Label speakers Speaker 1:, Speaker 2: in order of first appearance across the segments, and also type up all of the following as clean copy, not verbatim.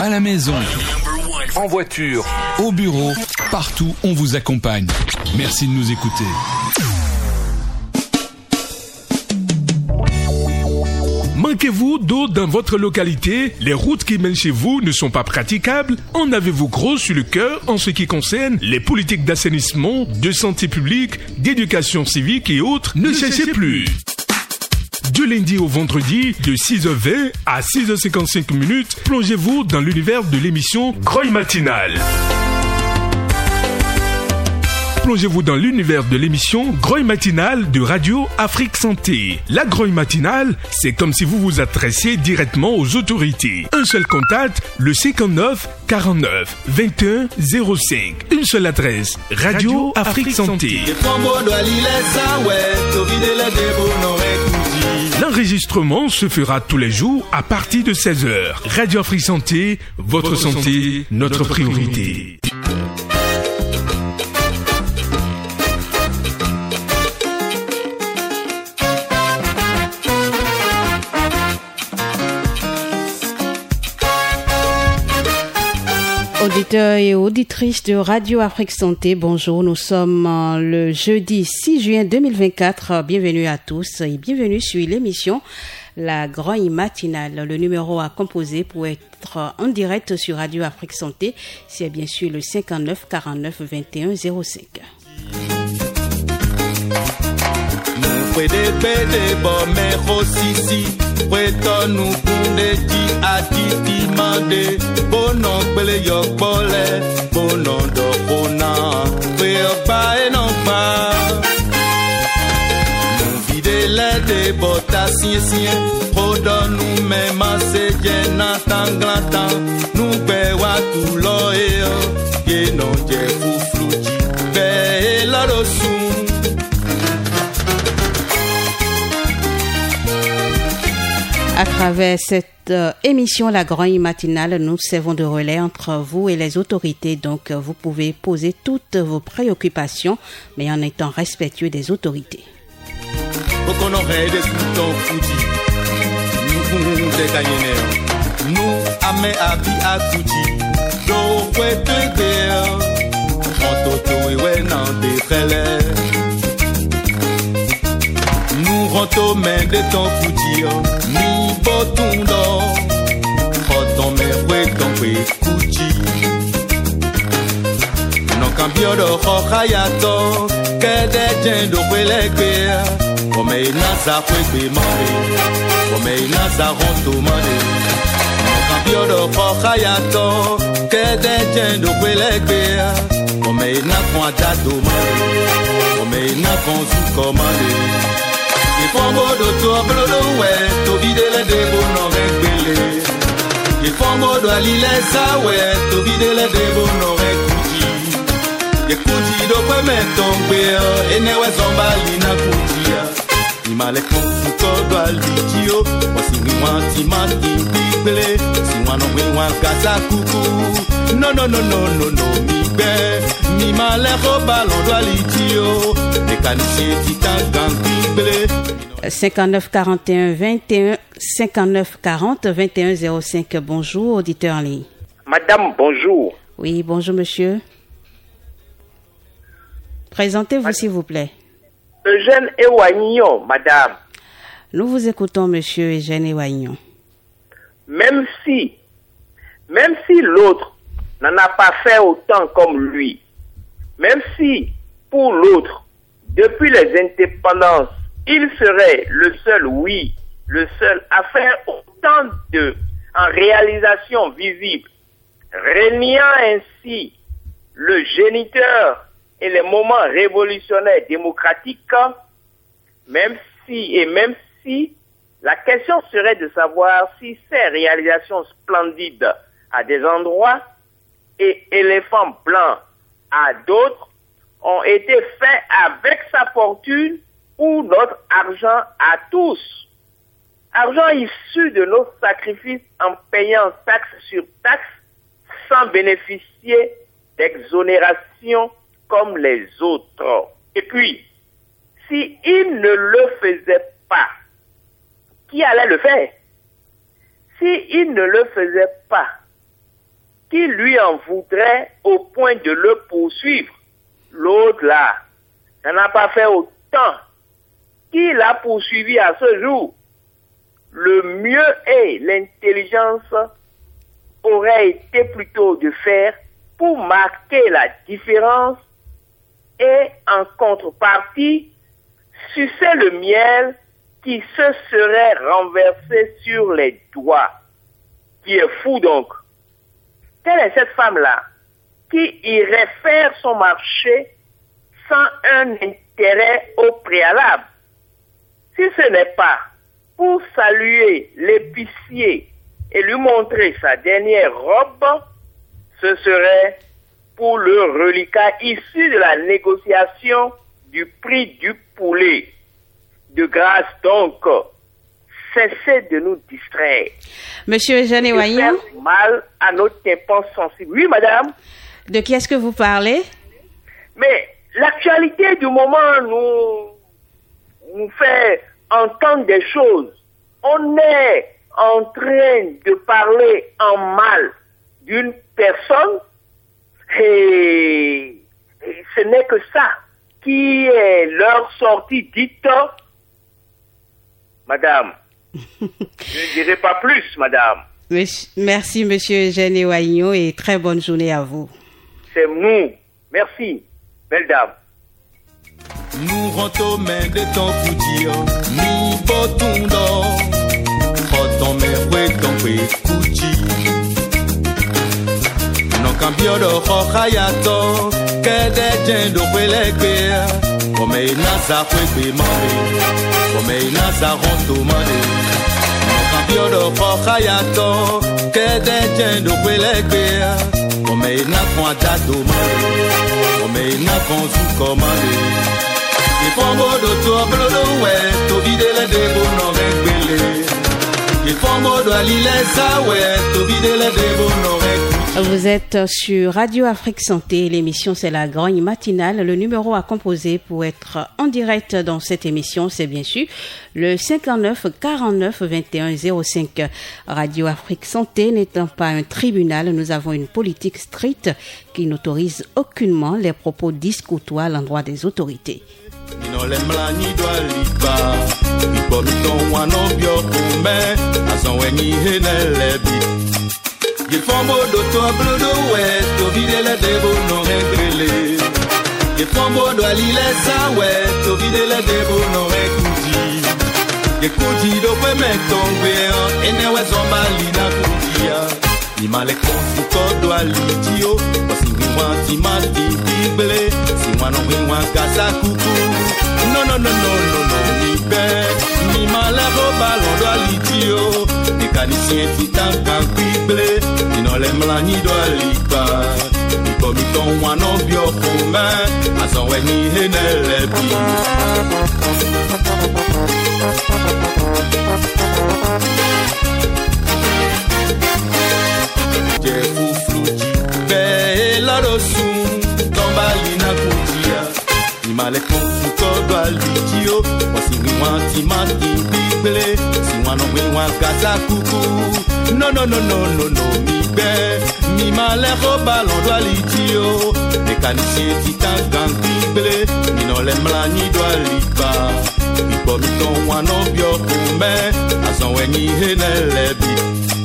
Speaker 1: à la maison, en voiture, au bureau, partout on vous accompagne. Merci de nous écouter.
Speaker 2: Manquez-vous d'eau dans votre localité? Les routes qui mènent chez vous ne sont pas praticables? En avez-vous gros sur le cœur en ce qui concerne les politiques d'assainissement, de santé publique, d'éducation civique et autres? Ne cherchez plus! Du lundi au vendredi, de 6h20 à 6h55, plongez-vous dans l'univers de l'émission Grogne Matinale. Plongez-vous dans l'univers de l'émission Grogne Matinale de Radio Afrique Santé. La Grogne Matinale, c'est comme si vous vous adressiez directement aux autorités. Un seul contact, le 59 49 21 05. Une seule adresse, Radio Afrique Santé. L'enregistrement se fera tous les jours à partir de 16h. Radio Afrique Santé, votre santé, notre priorité.
Speaker 3: Auditeurs et auditrices de Radio Afrique Santé, bonjour. Nous sommes le jeudi 6 juin 2024. Bienvenue à tous et bienvenue sur l'émission La Grogne Matinale. Le numéro à composer pour être en direct sur Radio Afrique Santé, c'est bien sûr le 59 49 21 05. À travers cette émission La Grogne Matinale, nous servons de relais entre vous et les autorités. Donc, vous pouvez poser toutes vos préoccupations, mais en étant respectueux des autorités.
Speaker 4: Ronto men de ton foutir, mi botundo, roton me fue ton pe kuchi. Non cambio do rojayato, que de jendo fue legbe, comme ina sa fue pe mande, comme ina sa ronto mande. Non cambio do rojayato, que de jendo fue legbe, comme ina con atato mande, comme ina con su comande. Fongo do to blodo we to bidele de bono regbele. Ke fongo do alilesa we to bidele de bono rekuji. Ke kuji do kwe metombe ene we zombali na kujia. Imale konfuto do alijio wasi mwanti mati bibele si wano mwa kasa kuku. No mi male ko balon do alijio de kanisie titan bibele.
Speaker 3: 59 41 21 59 40 21 05. Bonjour, auditeur en ligne.
Speaker 5: Madame, bonjour.
Speaker 3: Oui, bonjour, monsieur. Présentez-vous, s'il vous plaît.
Speaker 5: Eugène Ewagnon, madame.
Speaker 3: Nous vous écoutons, monsieur Eugène Ewagnon.
Speaker 5: Même si l'autre n'en a pas fait autant comme lui, même si, pour l'autre, depuis les indépendances, il serait le seul, oui, le seul à faire autant en réalisation visible, réuniant ainsi le géniteur et les moments révolutionnaires démocratiques, même si la question serait de savoir si ces réalisations splendides à des endroits et éléphants blancs à d'autres ont été faits avec sa fortune ou notre argent à tous. Argent issu de nos sacrifices en payant taxe sur taxe sans bénéficier d'exonération comme les autres. Et puis, si il ne le faisait pas, qui allait le faire? Si il ne le faisait pas, qui lui en voudrait au point de le poursuivre. L'autre là, n'en a pas fait autant. Qui l'a poursuivi à ce jour? Le mieux est, l'intelligence aurait été plutôt de faire pour marquer la différence et en contrepartie, sucer le miel qui se serait renversé sur les doigts. Qui est fou donc. Quelle est cette femme-là qui irait faire son marché sans un intérêt au préalable? Si ce n'est pas pour saluer l'épicier et lui montrer sa dernière robe, ce serait pour le reliquat issu de la négociation du prix du poulet. De grâce donc, cessez de nous distraire.
Speaker 3: Monsieur Eugène Wayon,
Speaker 5: faire mal à notre tympan sensible. Oui, madame.
Speaker 3: De qui est-ce que vous parlez?
Speaker 5: Mais l'actualité du moment nous fait entendre des choses. On est en train de parler en mal d'une personne et ce n'est que ça qui est leur sortie dite. Madame, je ne dirai pas plus, madame.
Speaker 3: Merci, monsieur Eugène Wayon, et très bonne journée à vous.
Speaker 5: C'est nous. Merci, belle dame.
Speaker 4: Nous rentrons main de ton coudir, nous botons d'or, rotons mes fouets ton fouet couchi. Non cambio de rocayato, que de gens de quelques, comme il n'a sa fouet demandé, comme il n'a sa ronde demandé. Non cambio de rocayato, que de gens de quelques, comme il n'a point demandé, comme il n'a qu'on sous commandé. Il faut mot de toi, blodo, ouais, to vide les débos, non, réglé. Il faut mot de l'île, ça, ouais, to vide les débos, non, réglé.
Speaker 3: Vous êtes sur Radio Afrique Santé. L'émission, c'est la Grogne Matinale. Le numéro à composer pour être en direct dans cette émission, c'est bien sûr le 59 49 21 05. Radio Afrique Santé n'étant pas un tribunal, nous avons une politique stricte qui n'autorise aucunement les propos discourtois à l'endroit des autorités.
Speaker 4: Il faut mot de toi, blodo, ouais, to vide les débos, non, réglé. Il faut mot de l'île, ça, ouais, to vide les débos, non, réglé. Il couti do pe me tombe, et ne ouais, zombalina coutia. Il m'a les confus, do alitio, parce qu'il m'a mati bible, si moi non, il m'a casa coucou. Non, non, non, non, non, non, ni ben, ni mal à ballon do alitio. Les caniciens titan quand bible, ils n'ont les mlani do alipa. Ils comme ils t'ont un nom bio commun, à son ni henel Male konfuto do alitio, wasi mwanti mati bible, si wano mwa kasa kuku. No no no no no no mi be, mi male ro ballon do alitio, mécanicien titan gang bible, mi no le mlani do alipa. Mi po mi ton wano bio kume, ason weni henelebi.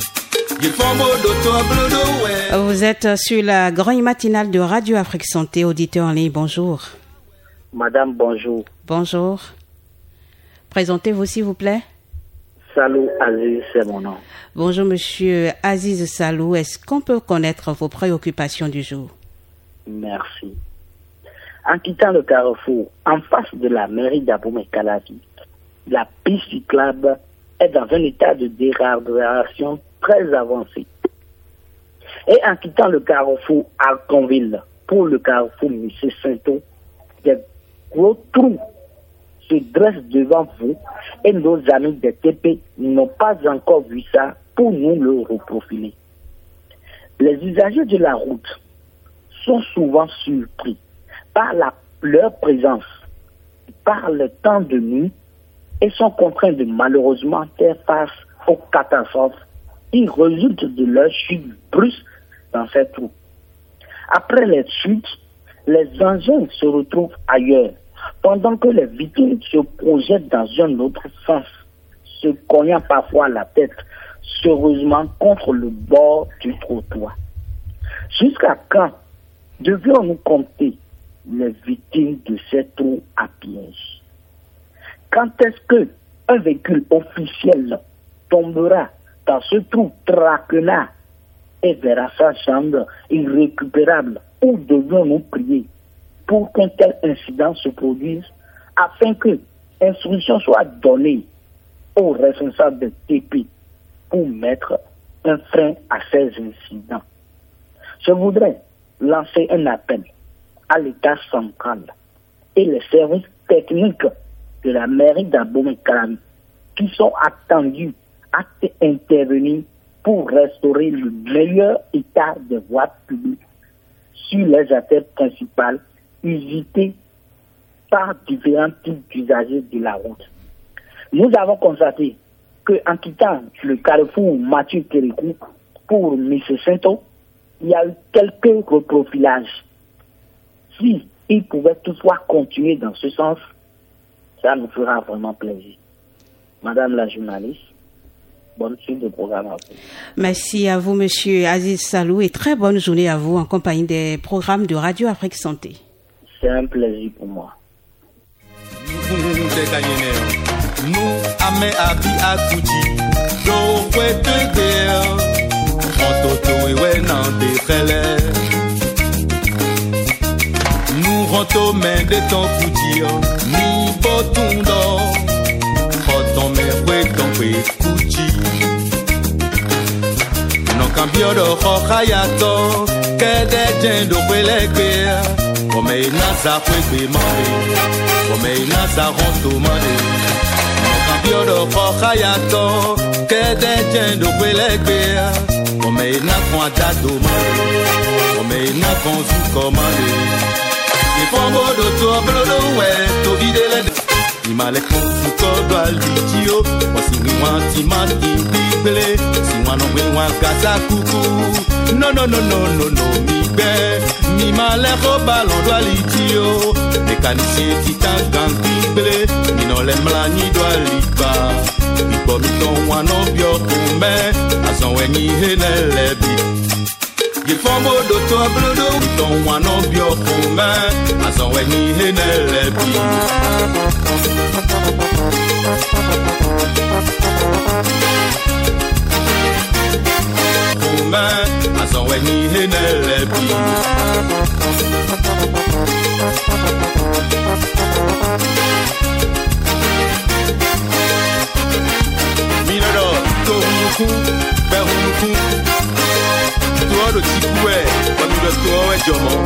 Speaker 3: Vous êtes sur la Grogne Matinale de Radio Afrique Santé, auditeur en ligne, bonjour.
Speaker 6: Madame, bonjour.
Speaker 3: Bonjour. Présentez-vous, s'il vous plaît.
Speaker 6: Salou Aziz, c'est mon nom.
Speaker 3: Bonjour, monsieur Aziz Salou. Est-ce qu'on peut connaître vos préoccupations du jour?
Speaker 6: Merci. En quittant le carrefour, en face de la mairie d'Abomey-Calavi, la piste cyclable est dans un état de dégradation très avancé. Et en quittant le carrefour Alconville pour le carrefour Monsieur Sainto, des gros trous se dressent devant vous et nos amis des TP n'ont pas encore vu ça pour nous le reprofiler. Les usagers de la route sont souvent surpris par leur présence, par le temps de nuit et sont contraints de malheureusement faire face aux catastrophes qui résultent de leur chute brusque dans ces trous. Après les chutes, les engins se retrouvent ailleurs, pendant que les victimes se projettent dans un autre sens, se cognant parfois la tête, sérieusement contre le bord du trottoir. Jusqu'à quand devions-nous compter les victimes de ces trous à piège? Quand est-ce qu'un véhicule officiel tombera dans ce trou traquenard et verra sa chambre irrécupérable? Où devions-nous prier pour qu'un tel incident se produise afin que instruction soit donnée aux responsables de TP pour mettre un frein à ces incidents? Je voudrais lancer un appel à l'État central et les services techniques de la mairie d'Abomey-Calavi qui sont attendus à intervenir pour restaurer le meilleur état des voies publiques sur les artères principales usitées par différents types d'usagers de la route. Nous avons constaté qu'en quittant le carrefour Mathieu Kérékou pour M. Sainto, il y a eu quelques reprofilages. Si il pouvait toutefois continuer dans ce sens, ça nous fera vraiment plaisir. Madame la journaliste, bonne suite de programme à vous.
Speaker 3: Merci à vous, Monsieur Aziz Salou, et très bonne journée à vous en compagnie des programmes de Radio Afrique Santé.
Speaker 6: C'est un plaisir pour moi.
Speaker 4: Nous, amé abi akuji, do kwete geo, montoto ewe nande khele. Nous rentrons main de ton couture, ni botundo, roton me fue ton kuchi. Non cambio do khoyato, que de jendo kweleke, comme inasa kwe mande, comme inasa ronto mande. Non cambio do khoyato, que de jendo kweleke, comme inasa kwanda do mande, comme inasa konzu komande. Fongo do to blodo we to bidele ni male konfu ko dwalitio wasi ni wanti mandi bibele si wano we wan kasa kuku no mi be mi male ko balon dwalitio de kanisi titan gang bibele mi no le mlani dwaliba mi ko mi ton wano bio kume azon we ni henele bi. Il faut mot d'auto blodo ton wano bio kuma aso weni henele bi kuma aso weni henele bi minoro to huku be huku toi le tikoué, comme le toi et Jomo.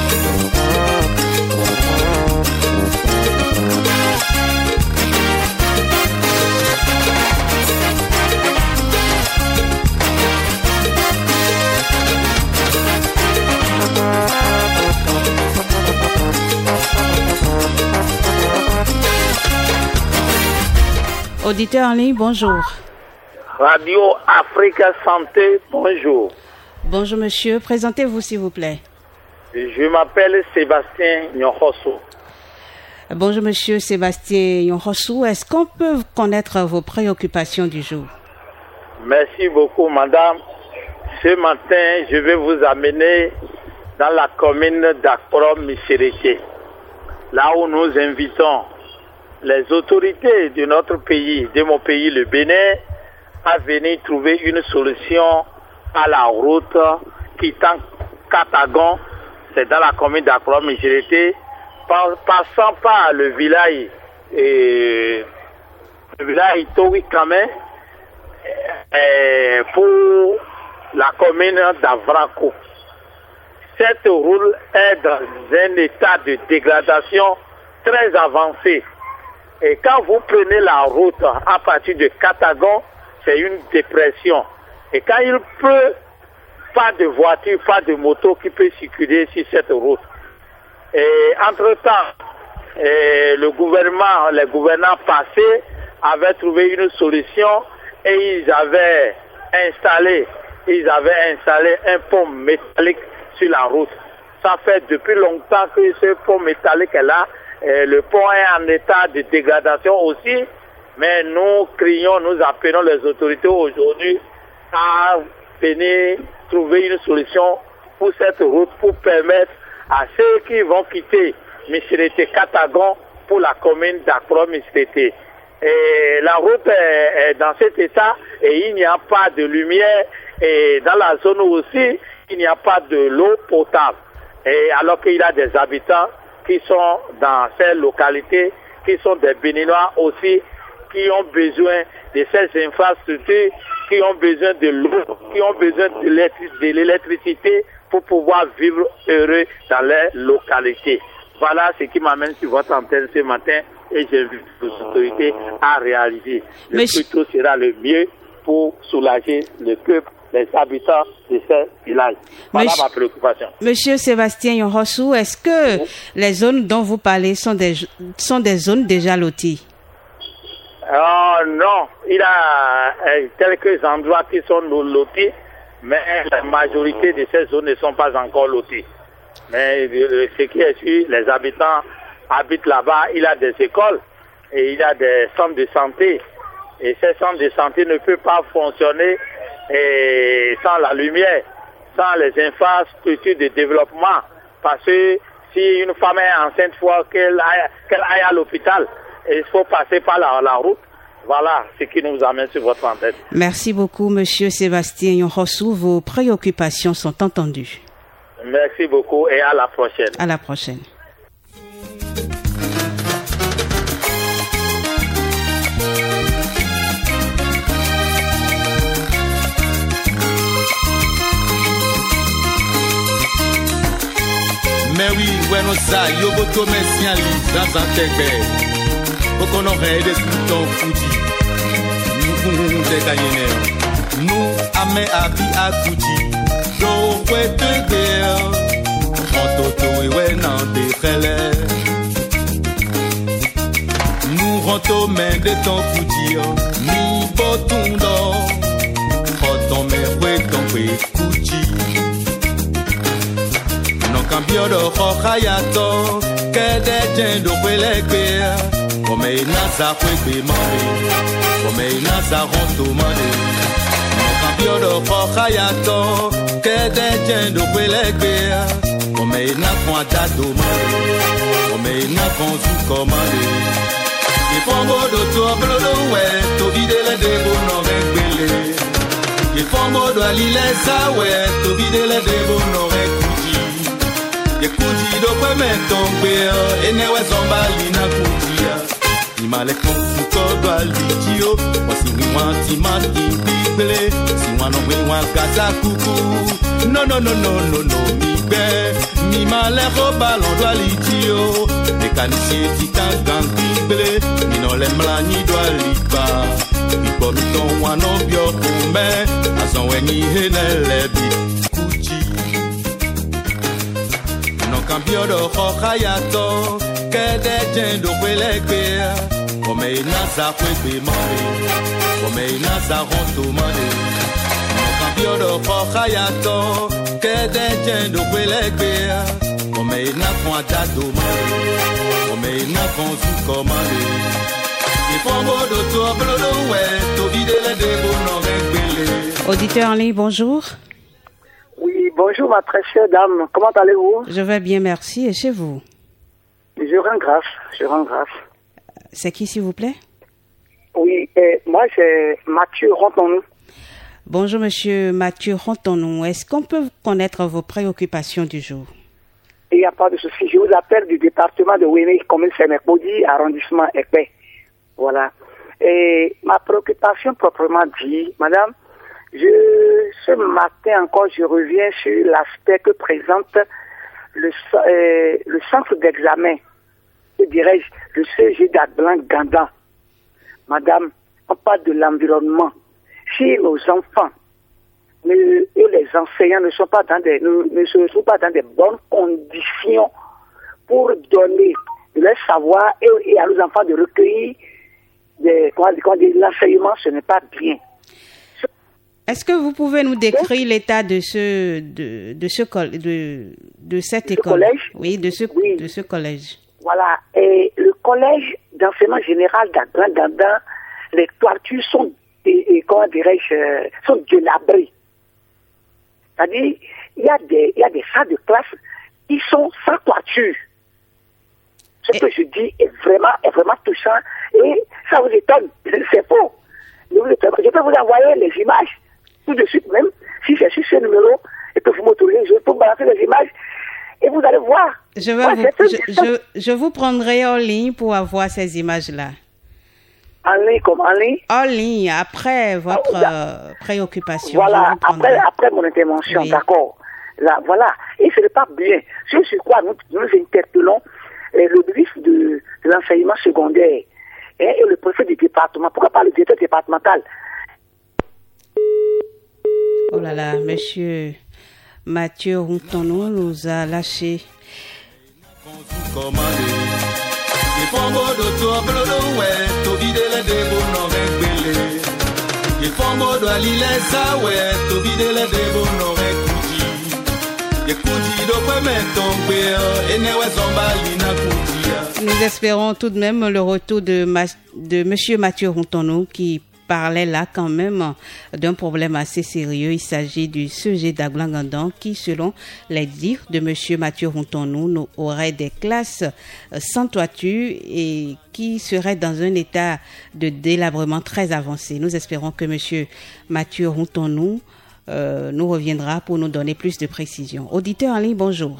Speaker 3: Auditeur en ligne, bonjour.
Speaker 5: Radio Afrique Santé, bonjour.
Speaker 3: Bonjour monsieur, présentez-vous s'il vous plaît.
Speaker 5: Je m'appelle Sébastien Nyonhosso.
Speaker 3: Bonjour monsieur Sébastien Nyonhosso, est-ce qu'on peut connaître vos préoccupations du jour?
Speaker 5: Merci beaucoup madame. Ce matin, je vais vous amener dans la commune d'Akporo-Misserete, là où nous invitons les autorités de notre pays, de mon pays le Bénin, à venir trouver une solution à la route quittant Katagon, c'est dans la commune d'Akporo-Misserete, passant par le village Towi-Kame pour la commune d'Avranco. Cette route est dans un état de dégradation très avancé. Et quand vous prenez la route à partir de Katagon, c'est une dépression. Et quand il pleut, pas de voiture, pas de moto qui peut circuler sur cette route. Et entre-temps, les gouvernants passés avaient trouvé une solution et ils avaient installé ils avaient installé un pont métallique sur la route. Ça fait depuis longtemps que ce pont métallique est là. Le pont est en état de dégradation aussi. Mais nous crions, nous appelons les autorités aujourd'hui à venir trouver une solution pour cette route, pour permettre à ceux qui vont quitter Missérété Katagon pour la commune d'Akro-Missérété. Et la route est dans cet état et il n'y a pas de lumière et dans la zone aussi, il n'y a pas de l'eau potable. Et alors qu'il y a des habitants qui sont dans ces localités, qui sont des Béninois aussi, qui ont besoin de ces infrastructures, qui ont besoin de l'eau, qui ont besoin de l'électricité pour pouvoir vivre heureux dans les localités. Voilà ce qui m'amène sur votre antenne ce matin et j'invite les autorités à réaliser. Le plus tôt sera le mieux pour soulager le peuple, les habitants de ces villages. Voilà ma préoccupation.
Speaker 3: Monsieur Sébastien Yonrossou, est-ce que les zones dont vous parlez sont des zones déjà loties?
Speaker 5: Non, il y a quelques endroits qui sont lotis, mais la majorité de ces zones ne sont pas encore loties. Mais ce qui est sûr, les habitants habitent là-bas, il y a des écoles et il y a des centres de santé. Et ces centres de santé ne peuvent pas fonctionner sans la lumière, sans les infrastructures de développement. Parce que si une femme est enceinte, il faut qu'elle aille à l'hôpital. Et il faut passer par la route. Voilà ce qui nous amène sur votre antenne.
Speaker 3: Merci beaucoup, Monsieur Sébastien Yonrossou. Vos préoccupations sont entendues.
Speaker 5: Merci beaucoup et à la prochaine.
Speaker 3: À la prochaine.
Speaker 4: Mais oui, bueno ça, yo boto messiali dans un tegbe. Qu'on aurait des boutons foutis. Nous, des gagnés. Nous, amé abi à Kouti. L'eau, ouais, de guerre. En toto, et ouais, non, des frêles. Nous, rentrons, mais de ton Kouti. Ni boton d'or. Rentrons, mais ouais, ton ouais, Kouti. Non, cambio de rocayato. Que des gens de quelques. Comme il n'a sa fouille demandé, comme il n'a sa ronde demandé. Mon campion de Rocayato, que des gens de Pélégué, comme il n'a point d'adomandé, comme il n'a qu'on sous commandé. Il faut un mot de toi, ouais, to vide les débats non réglés. Il faut un mot de l'île, ça, ouais, to vide les débats non réglés. Il coudit de quoi mettre tomber, et ne ouais, zombali na coudia. Imale konfu kodo albitio, wasi mwanti mati bible, si wano mwa gaza kuku. No, migbe, mi male roba londo alitio, mekanisi titan gang bible, mi no le mlani do aliba. Ipo mi ton wano bio kume, azon weni henelebi kuchi. No cambio do rocayato, que de gens do Pélégué. Comme il n'a sa fouille demandé, comme il n'a sa ronde demandé. Mon campion de Rocayato, que des gens de Pélégué. Comme il n'a point d'adomandé, comme il n'a qu'on sous commandé. Il faut un mot de toi, ouais, to vide les débats non réglés.
Speaker 3: Auditeur en ligne, bonjour.
Speaker 7: Oui, bonjour ma très chère dame, comment allez-vous?
Speaker 3: Je vais bien, merci. Et chez vous?
Speaker 7: Je rends grâce.
Speaker 3: C'est qui, s'il vous plaît?
Speaker 7: Oui, moi, c'est Mathieu Rontonou.
Speaker 3: Bonjour, monsieur Mathieu Rontonou. Est-ce qu'on peut connaître vos préoccupations du jour?
Speaker 7: Il n'y a pas de souci. Je vous appelle du département de Ouémé, commune Sénékodi, arrondissement Épais. Voilà. Et ma préoccupation proprement dit, madame, ce matin encore, je reviens sur l'aspect que présente le centre d'examen. Que dirais-je, le CG d'Adblanc-Ganda. Madame, on parle de l'environnement. Si nos enfants et les enseignants ne se trouvent pas dans des bonnes conditions pour donner leur savoir et à nos enfants de recueillir l'enseignement, ce n'est pas bien.
Speaker 3: Est-ce que vous pouvez nous décrire l'état de cette école?
Speaker 7: Collège?
Speaker 3: Oui, de ce collège.
Speaker 7: Voilà. Et le collège d'enseignement général d'Aglan-Gandan, les toitures sont, comment dirais-je, sont délabrées. C'est-à-dire, il y a des salles de classe qui sont sans toiture. Ce que je dis est vraiment touchant et ça vous étonne. C'est faux. Je peux vous envoyer les images tout de suite même, si c'est sur ce numéro et que vous m'autorisez, je peux vous balancer les images et vous allez voir.
Speaker 3: Je vous prendrai en ligne pour avoir ces images-là.
Speaker 7: En ligne, comme en ligne?
Speaker 3: En ligne, après votre préoccupation.
Speaker 7: Voilà, après mon intervention, oui. D'accord. Là, voilà. Et ce n'est pas bien. C'est sur quoi nous interpellons le ministre de l'enseignement secondaire et le préfet du département. Pourquoi pas le directeur départemental?
Speaker 3: Oh là là, monsieur Mathieu Rontonou nous a lâché. Nous espérons tout de même le retour de monsieur Mathieu Rontonou qui parlait là quand même d'un problème assez sérieux. Il s'agit du CEG d'Aglan-Gandan qui, selon les dires de monsieur Mathieu Rontonou, aurait des classes sans toiture et qui serait dans un état de délabrement très avancé. Nous espérons que monsieur Mathieu Rontonou nous reviendra pour nous donner plus de précisions. Auditeur en ligne, bonjour.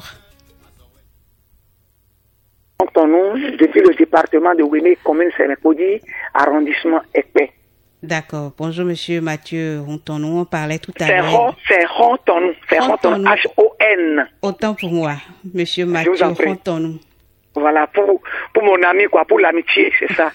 Speaker 7: Rontonou, depuis le département de Wémé, commune Sénécodi, arrondissement Épais.
Speaker 3: D'accord. Bonjour, monsieur Mathieu Rontonou. On parlait tout à l'heure.
Speaker 7: C'est Rontonou. C'est Rontonou. H-O-N.
Speaker 3: Autant pour moi, monsieur Mathieu Rontonou.
Speaker 7: Voilà, pour mon ami, quoi, pour l'amitié, c'est ça.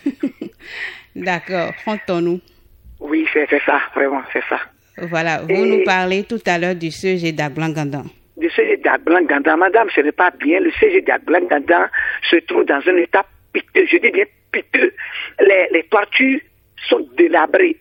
Speaker 3: D'accord. Rontonou.
Speaker 7: Oui, c'est ça, vraiment, c'est ça.
Speaker 3: Voilà. Vous nous parlez tout à l'heure du CEG d'Aglan-Gandan.
Speaker 7: Du CEG d'Aglan-Gandan. Madame, ce n'est pas bien. Le CEG d'Aglan-Gandan se trouve dans un état piteux. Je dis bien piteux. Les toitures sont délabrés.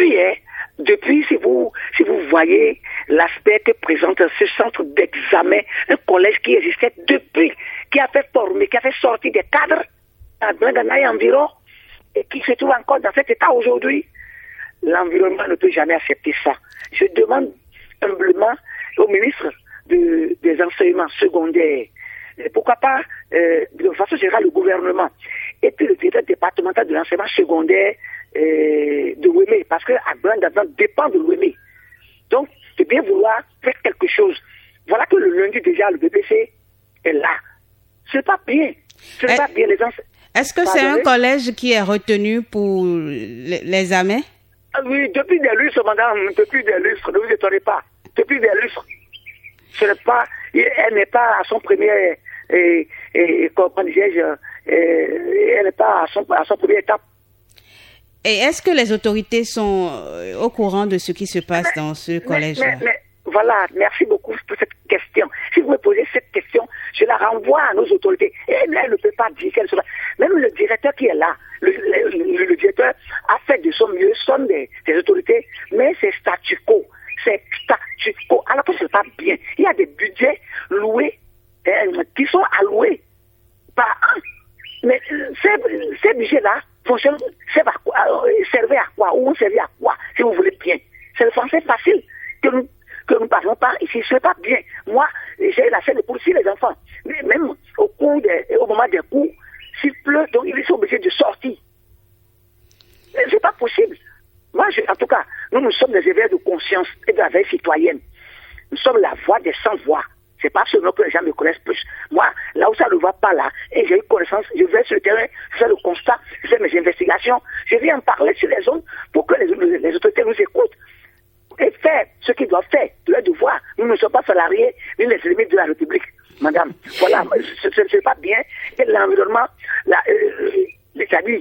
Speaker 7: Depuis, si vous voyez l'aspect que présente ce centre d'examen, un collège qui existait depuis, qui a fait former, qui a fait sortir des cadres à Glandana environ, et qui se trouve encore dans cet état aujourd'hui, l'environnement ne peut jamais accepter ça. Je demande humblement au ministre des enseignements secondaires, et pourquoi pas, de façon générale, le gouvernement, et puis le directeur départemental de l'enseignement secondaire, de Wémé, parce que Aglan-Gandan dépend de Wémé. Donc, c'est bien vouloir faire quelque chose. Voilà que le lundi déjà, le BBC est là. C'est pas bien. C'est pas bien, les gens.
Speaker 3: Est-ce que c'est un collège qui est retenu pour les amens?
Speaker 7: Oui, depuis des lustres, madame, depuis des lustres, ne vous étonnez pas. Depuis des lustres. Elle n'est pas à son premier, comment dirais-je, elle n'est pas à son premier étape.
Speaker 3: Et est-ce que les autorités sont au courant de ce qui se passe dans ce collège-là?
Speaker 7: Voilà, merci beaucoup pour cette question. Si vous me posez cette question, je la renvoie à nos autorités. Et elle ne peut pas dire qu'elle sera. Même le directeur qui est là, le directeur a fait de son mieux, sont des autorités, mais c'est statu quo. C'est statu quo. Alors que ce n'est pas bien. Il y a des budgets loués, qui sont alloués par an. Mais ces budgets-là servait à quoi? Ou on servait à quoi, si vous voulez bien? C'est le français facile que nous parlons pas ici. Ce n'est pas bien. Moi, j'ai la scène pour si les enfants, même au moment des cours, s'il pleut, donc ils sont obligés de sortir. C'est pas possible. Moi, en tout cas, nous sommes des éveils de conscience et de la veille citoyenne. Nous sommes la voix des sans-voix. C'est pas seulement que les gens me connaissent plus. Moi, là où ça ne va pas là, et j'ai eu connaissance, je vais sur le terrain, je fais le constat, je fais mes investigations, je viens en parler sur les zones pour que les autorités nous écoutent et faire ce qu'ils doivent faire, de leur devoir. Nous ne sommes pas salariés, ni les ennemis de la République, madame. Voilà, ce n'est pas bien. Et l'environnement, c'est-à-dire,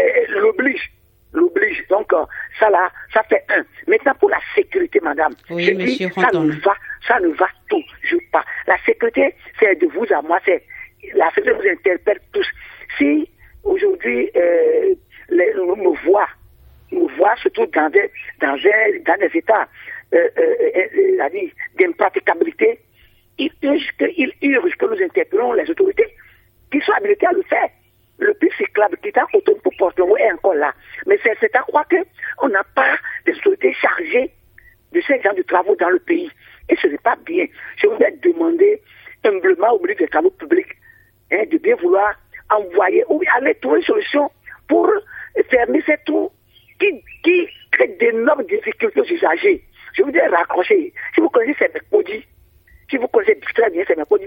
Speaker 7: l'oblige. Donc, ça là, ça fait un. Maintenant, pour la sécurité, madame,
Speaker 3: oui,
Speaker 7: je dis, ça ne va toujours pas. La sécurité, c'est de vous à moi, la sécurité vous interpelle tous. Si, aujourd'hui, me voit surtout dans des états d'impraticabilité, il urge que nous interpellons les autorités qui sont habilitées à le faire. Le plus cyclable qui est autonome pour Porto est encore là. Mais c'est à croire qu'on n'a pas des autorités chargées de ces genres de travaux dans le pays. Et ce n'est pas bien. Je voudrais demander humblement au ministre des Travaux publics de bien vouloir envoyer ou aller trouver une solution pour fermer ces trous qui créent d'énormes difficultés aux usagers. Je voudrais raccrocher. Si vous connaissez ces Mekpodi, si vous connaissez très bien ces Mekpodi,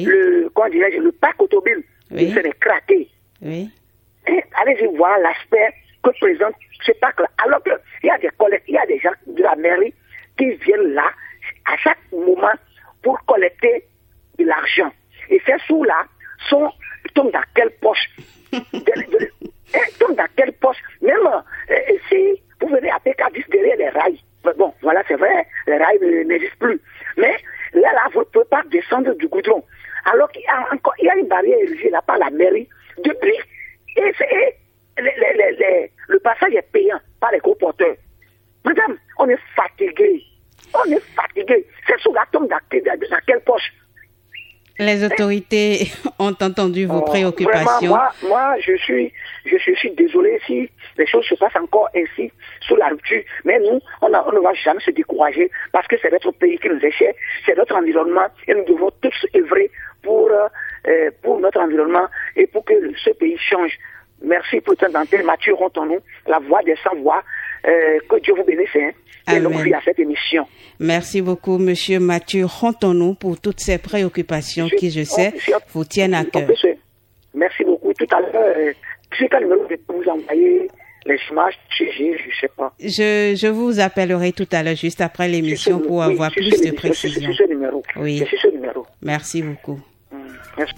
Speaker 7: le parc automobile, c'est craqué.
Speaker 3: Oui.
Speaker 7: Allez-y voir l'aspect que présente ce parc-là. Alors qu'il y a des gens de la mairie qui viennent là à chaque moment pour collecter de l'argent. Et ces sous-là tombent dans quelle poche tombent dans quelle poche. Même si vous venez à PK10 derrière les rails, bon, voilà, c'est vrai, les rails n'existent plus. Mais là, vous ne pouvez pas descendre du goudron. Alors qu'il y a une barrière érigée là par la mairie depuis. Et le passage est payant par les gros porteurs. Madame, on est fatigué. C'est sous la tombe dans quelle poche?
Speaker 3: Les autorités ont entendu vos préoccupations.
Speaker 7: Vraiment, moi, je suis désolé si les choses se passent encore ainsi sous la rupture. Mais nous, on ne va jamais se décourager parce que c'est notre pays qui nous est cher, c'est notre environnement et nous devons tous œuvrer pour notre environnement et pour que ce pays change. Merci pour ton antenne, Mathieu Rontonou, la voix des sans-voix. Que Dieu vous bénisse et longue vie à cette émission.
Speaker 3: Merci beaucoup, Monsieur Mathieu Rontonou, pour toutes ces préoccupations qui, je sais, vous tiennent à cœur.
Speaker 7: Merci beaucoup. Tout à l'heure, c'est quel numéro que vous envoyez les images, je ne sais pas.
Speaker 3: Je vous appellerai tout à l'heure, juste après l'émission, pour avoir plus de précision.
Speaker 7: C'est ce numéro.
Speaker 3: Oui.
Speaker 7: C'est ce numéro.
Speaker 3: Merci beaucoup.
Speaker 7: Merci.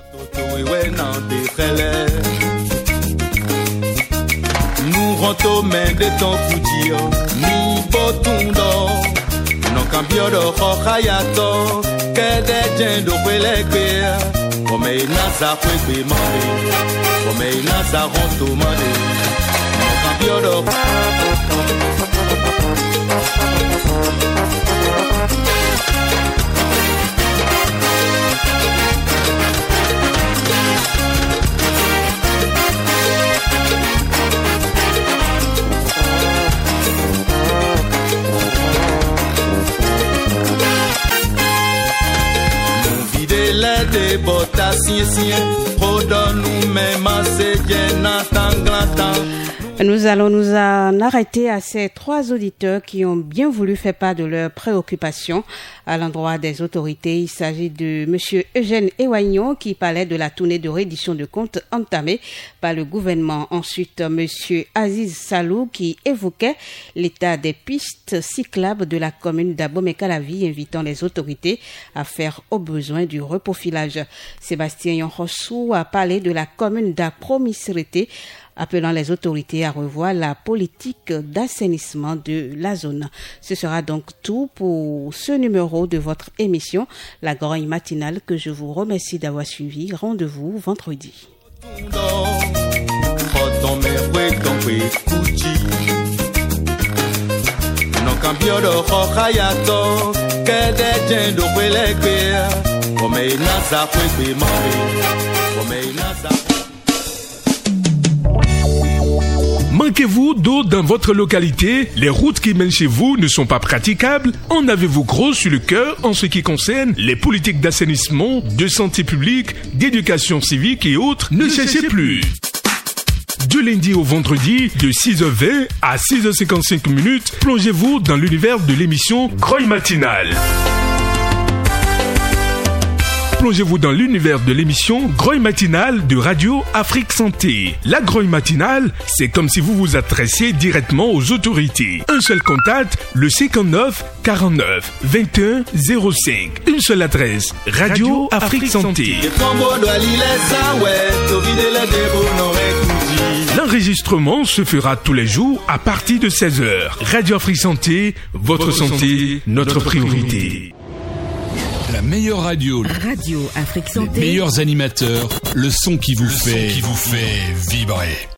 Speaker 4: Nous rentrons main de ton coudir, ni botundo, non cambio de hokayato, que de jendo kwelekea, comme inaza kwebe mande, comme inaza ronto mande, non cambio de de
Speaker 3: Nous allons nous en arrêter à ces trois auditeurs qui ont bien voulu faire part de leurs préoccupations à l'endroit des autorités. Il s'agit de M. Eugène Ewagnon qui parlait de la tournée de reddition de comptes entamée par le gouvernement. Ensuite, M. Aziz Salou qui évoquait l'état des pistes cyclables de la commune d'Abomey-Calavi, invitant les autorités à faire au besoin du reprofilage. Sébastien Yonrossou a parlé de la commune d'Apromisirité, appelant les autorités à revoir la politique d'assainissement de la zone. Ce sera donc tout pour ce numéro de votre émission, La Grogne Matinale, que je vous remercie d'avoir suivi. Rendez-vous vendredi.
Speaker 2: Manquez-vous d'eau dans votre localité? Les routes qui mènent chez vous ne sont pas praticables? En avez-vous gros sur le cœur en ce qui concerne les politiques d'assainissement, de santé publique, d'éducation civique et autres? Ne cherchez plus! Du lundi au vendredi, de 6h20 à 6h55, plongez-vous dans l'univers de l'émission Grogne Matinale. Plongez-vous dans l'univers de l'émission Grogne Matinale de Radio Afrique Santé. La Grogne Matinale, c'est comme si vous vous adressiez directement aux autorités. Un seul contact, le 59 49 21 05. Une seule adresse, Radio Afrique Santé. L'enregistrement se fera tous les jours à partir de 16h. Radio Afrique Santé, votre santé, notre priorité.
Speaker 1: La meilleure radio.
Speaker 8: Radio Afrique Santé.
Speaker 1: Les meilleurs animateurs. Le son qui vous fait vibrer.